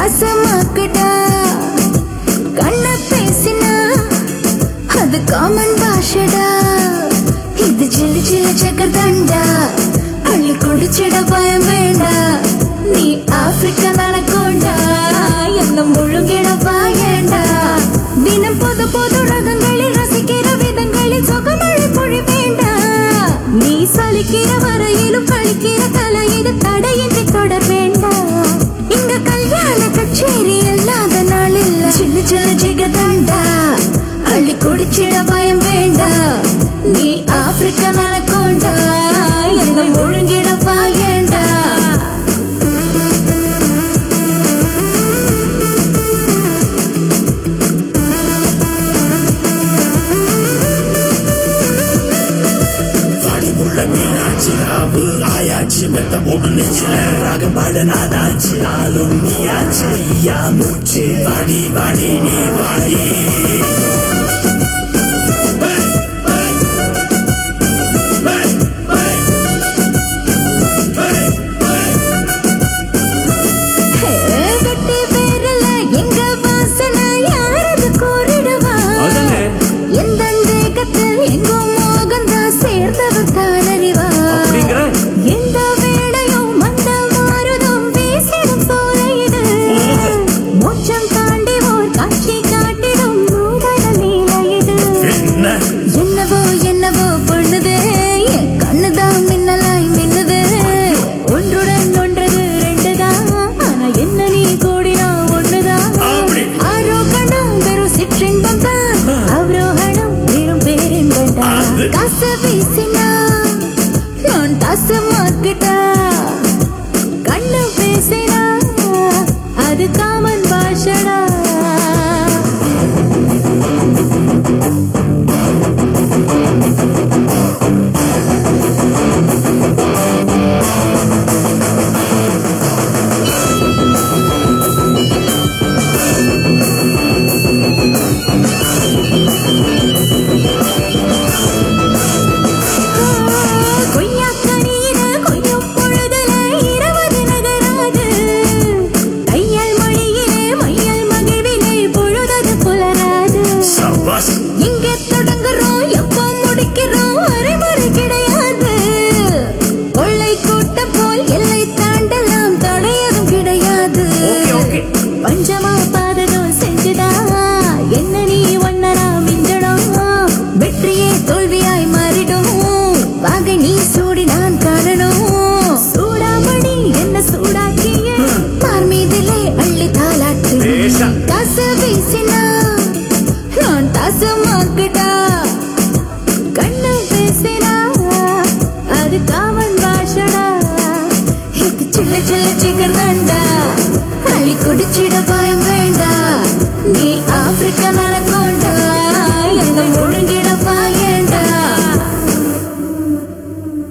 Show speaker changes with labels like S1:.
S1: தாசமாக்குடா கண்ண பேசினா அது காமன் பாஷடா இது சில்லு சில்லு சக்கர் தண்டா அள்ளி குடிச்சிட பயம் வேண்டா நீ ஆப்பிரிக்கா நடக்கோண்டா என்ன முழுங்கிட பாயண்டா தினம் பொது பொது ரகங்களில் ரசிக்கிற விதங்களில் சொகமழை பொழி வேண்டா நீ சலிக்கிற வரையிலும் கழிக்கிற கலையில தடையின்றி தொடர் வேண்டா இங்க கல்யாண கச்சேரி இல்லாத நாள் இல்ல சின்ன சின்ன ஜிகதண்டா அள்ளி குடிச்சிட பயம் வேண்டா நீ ஆப்பிரிக்கா நடக்கோண்டா என்ன முழுங்கிட பாயண்டா
S2: மீனாட்சி ராவு ஆயாச்சு மெத்த போட்டு நெச்சில ராகம் பாட நாதாச்சு நாளும் நீயாச்சு ஐயா மூச்சு வாடி வாடி நீ வாடி கண்ணு பேசினா அது காமன் பாஷடா இங்கே தொடங்குறோம் எப்போ முடிக்கிறோம் அரைமுறை கிடையாது கொள்ளை கூட்டம் போல் எல்லை தாண்டலாம் தடையதும் கிடையாது பஞ்சமா பாதகம் செஞ்சுதா என்ன நீ ஒன்னரா மிஞ்சடும் வெற்றியே தோல்வியாய் மாறிடும் வாகை நீ சூடி நான் காணணும் சூடாமணி என்ன சூடாக்கிய பார் மீதிலே அள்ளி தாளாட்டு காசு வீசினா தாசமாக்குடா கண்ணு பேசினா அது காமன் பாஷடா இது சில்ல சில்ல சிக்கன் வேண்டா அள்ளி குடிச்சிட பயம் வேண்டா நீ ஆப்பிரிக்கா நடக்கோண்டா என்ன முழுங்கிட